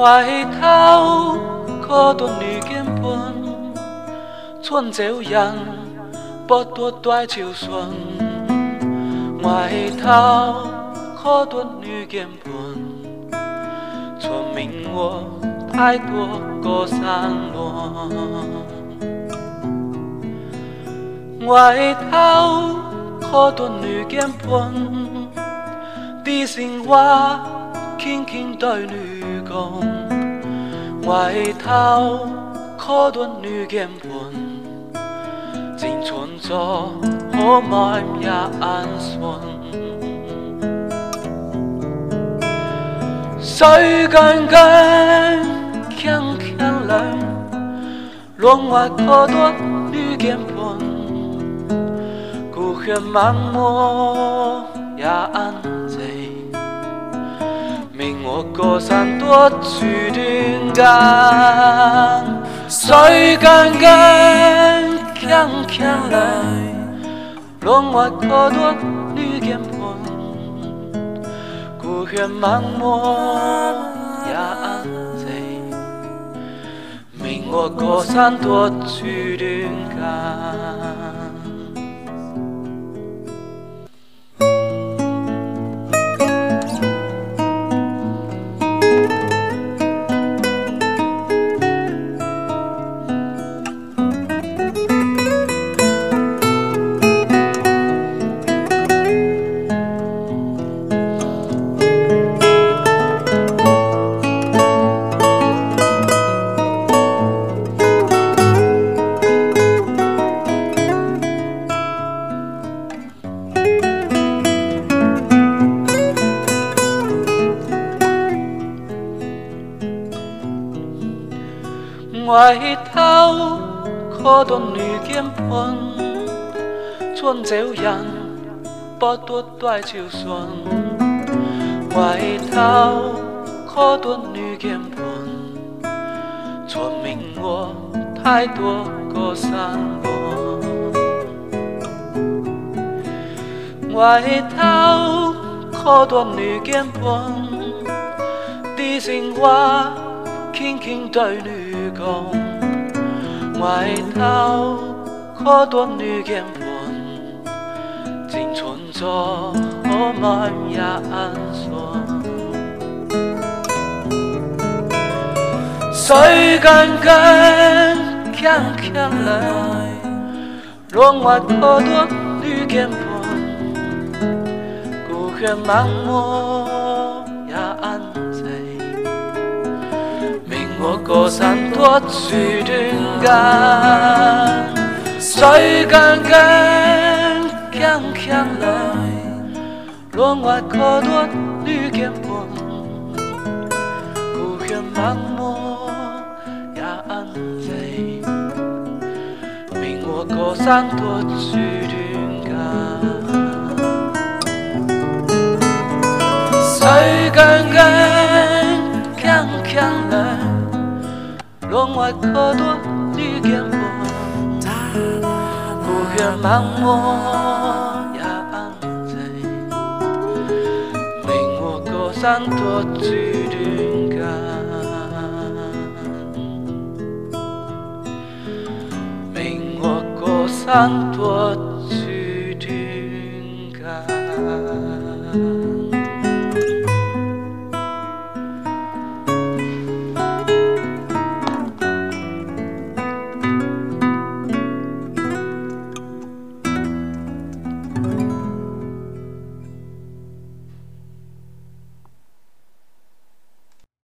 回头可斷遇見半，春朝人不奪對潮順。回頭可斷遇見半，說明我太多個散落。回頭可斷遇見半，啲聲話輕輕對你講。回頭可斷遇見半，青春咗可愛也安順。水間間強強來，浪外可斷遇見半，孤血茫漠也安靜。明我個山多去斷間，水間間強強來，浪外可斷遇見半，孤血茫漠也安靜。明我個山多去斷間。回頭可斷遇見半，春朝人不奪對潮順。回頭可斷遇見半，說明我太多個散落。回頭可斷遇見半，啲聲話輕輕對你講。回頭可斷遇見半，青春咗可愛也安順。水間間強強來，浪外可斷遇見半，孤血茫漠也安靜。我個山多去斷間，水間間強強來，浪外可斷遇見半，孤血茫漠也安靜。明我個山多去斷間，水間間強強來，浪外可斷遇見半，孤血茫漠也安靜。明我個山多去斷間，明我個山多去斷間。